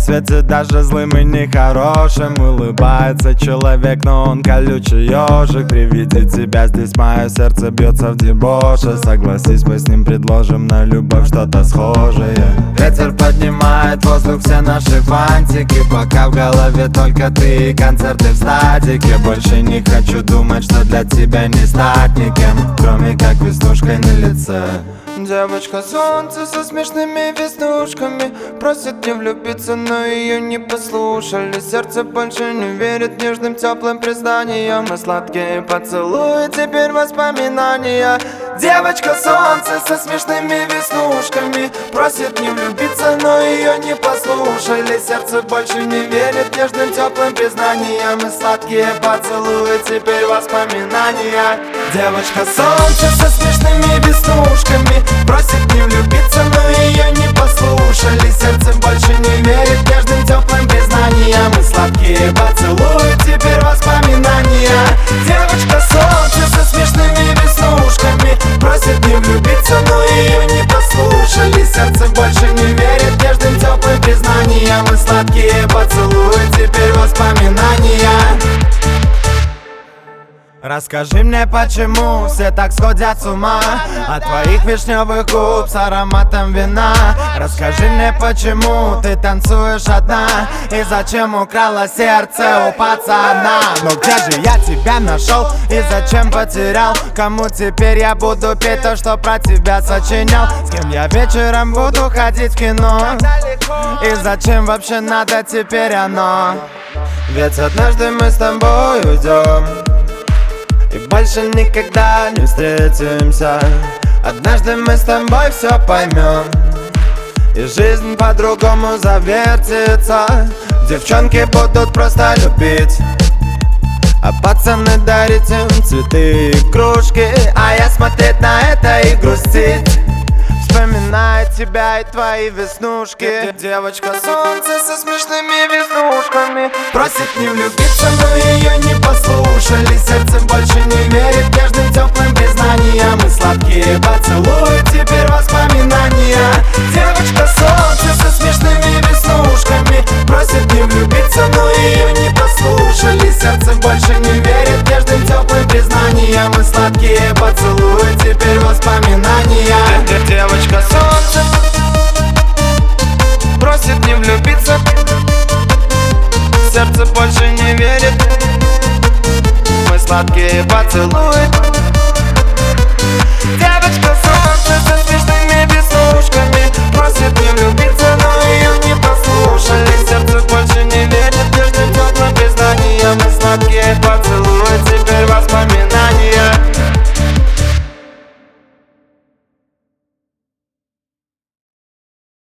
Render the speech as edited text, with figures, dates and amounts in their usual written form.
свете даже злым и нехорошим. Улыбается человек, но он колючий ежик. При виде тебя здесь мое сердце бьется в дебоше. Согласись, мы с ним предложим на любовь что-то схожее. Ветер поднимает в воздух все наши фантики, пока в голове только ты и концерты в стадике. Больше не хочу думать, что для тебя не стать никем, кроме как веснушкой на лице. Девочка солнце со смешными веснушками просит не влюбиться, но ее не послушали. Сердце больше не верит нежным теплым признаниям, и сладкие поцелуи теперь воспоминания. Девочка солнце со смешными веснушками просит не влюбиться, но ее не послушали. Сердце больше не верит нежным теплым признаниям, и сладкие поцелуи теперь воспоминания. Девочка солнце со смешными веснушками просит не влюбиться, но ее не послушали. Сердце больше не верит нежным теплым признаниям, и сладкие поцелуи теперь воспоминания. Девочка солнце со смешными веснушками просит не влюбиться, но ее не послушали. Сердце больше не верит нежным теплым признаниям, и сладкие поцелуи теперь воспоминания. Расскажи мне, почему все так сходят с ума от твоих вишневых губ с ароматом вина. Расскажи мне, почему ты танцуешь одна, и зачем украла сердце у пацана. Но где же я тебя нашел и зачем потерял? Кому теперь я буду петь то, что про тебя сочинял? С кем я вечером буду ходить в кино? И зачем вообще надо теперь оно? Ведь однажды мы с тобой уйдем и больше никогда не встретимся. Однажды мы с тобой все поймем, и жизнь по-другому завертится. Девчонки будут просто любить, а пацаны дарить им цветы и кружки, а я смотреть на это и грустить, вспоминая тебя и твои веснушки. Девочка солнце со смешными веснушками просит не влюбиться, но ее не послушали. Сердце больше не верит нежным теплым признаниям, и сладкие поцелуи теперь воспоминания. Девочка солнце со смешными веснушками просит не влюбиться, но ее не послушали. Сердце больше не верит нежным теплым признаниям, и сладкие поцелуи теперь воспоминания. Девочка солнце просит не влюбиться, сердце больше не верит, мы сладкие поцелуи